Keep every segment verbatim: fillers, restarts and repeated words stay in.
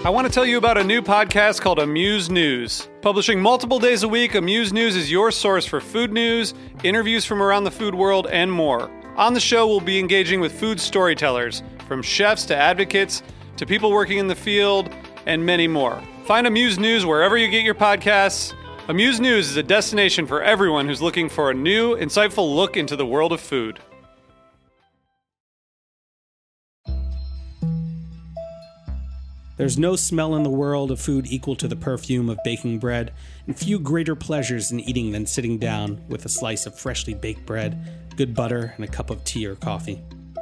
I want to tell you about a new podcast called Amuse News. Publishing multiple days a week, Amuse News is your source for food news, interviews from around the food world, and more. On the show, we'll be engaging with food storytellers, from chefs to advocates to people working in the field, and many more. Find Amuse News wherever you get your podcasts. Amuse News is a destination for everyone who's looking for a new, insightful look into the world of food. There's no smell in the world of food equal to the perfume of baking bread, and few greater pleasures in eating than sitting down with a slice of freshly baked bread, good butter, and a cup of tea or coffee.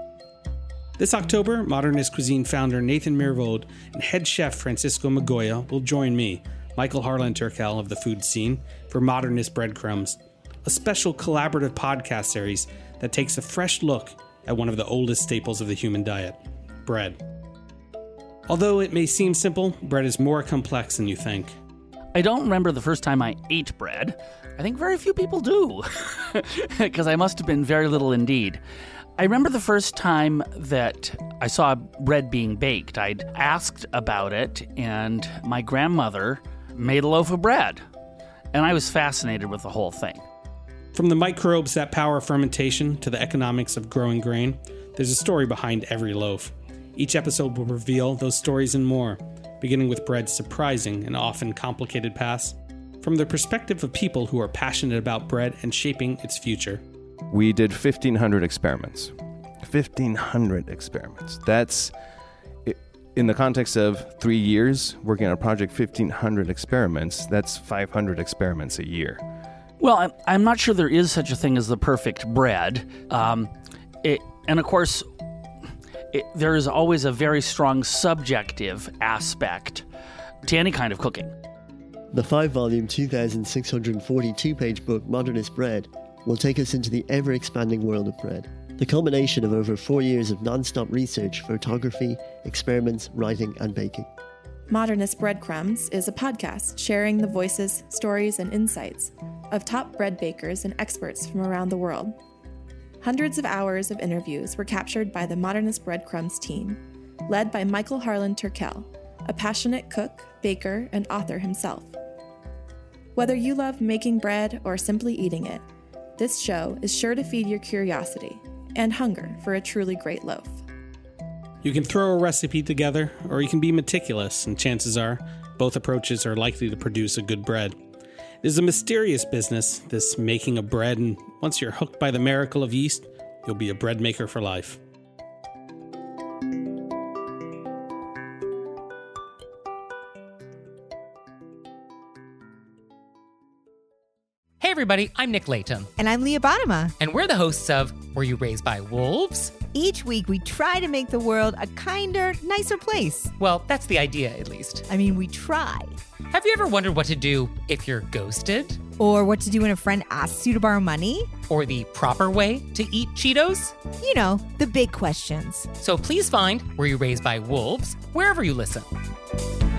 This October, Modernist Cuisine founder Nathan Myhrvold and head chef Francisco Migoya will join me, Michael Harlan Turkel of the Food Scene, for Modernist Breadcrumbs, a special collaborative podcast series that takes a fresh look at one of the oldest staples of the human diet, bread. Although it may seem simple, bread is more complex than you think. I don't remember the first time I ate bread. I think very few people do, because I must have been very little indeed. I remember the first time that I saw bread being baked. I'd asked about it, and my grandmother made a loaf of bread, and I was fascinated with the whole thing. From the microbes that power fermentation to the economics of growing grain, there's a story behind every loaf. Each episode will reveal those stories and more, beginning with bread's surprising and often complicated past, from the perspective of people who are passionate about bread and shaping its future. We did fifteen hundred experiments. fifteen hundred experiments. That's, in the context of three years working on a project, fifteen hundred experiments, that's five hundred experiments a year. Well, I'm, I'm not sure there is such a thing as the perfect bread. Um, it, and of course, It, there is always a very strong subjective aspect to any kind of cooking. The five-volume, two thousand six hundred forty-two page book, Modernist Bread, will take us into the ever-expanding world of bread. The culmination of over four years of non-stop research, photography, experiments, writing, and baking. Modernist Breadcrumbs is a podcast sharing the voices, stories, and insights of top bread bakers and experts from around the world. Hundreds of hours of interviews were captured by the Modernist Breadcrumbs team, led by Michael Harlan Turkel, a passionate cook, baker, and author himself. Whether you love making bread or simply eating it, this show is sure to feed your curiosity and hunger for a truly great loaf. You can throw a recipe together, or you can be meticulous, and chances are, both approaches are likely to produce a good bread. It is a mysterious business, this making of bread, and once you're hooked by the miracle of yeast, you'll be a bread maker for life. Hey everybody, I'm Nick Latham. And I'm Leah Bottima. And we're the hosts of Were You Raised by Wolves? Each week we try to make the world a kinder, nicer place. Well, that's the idea, at least. I mean, we try. Have you ever wondered what to do if you're ghosted? Or what to do when a friend asks you to borrow money? Or the proper way to eat Cheetos? You know, the big questions. So please find Were You Raised by Wolves wherever you listen.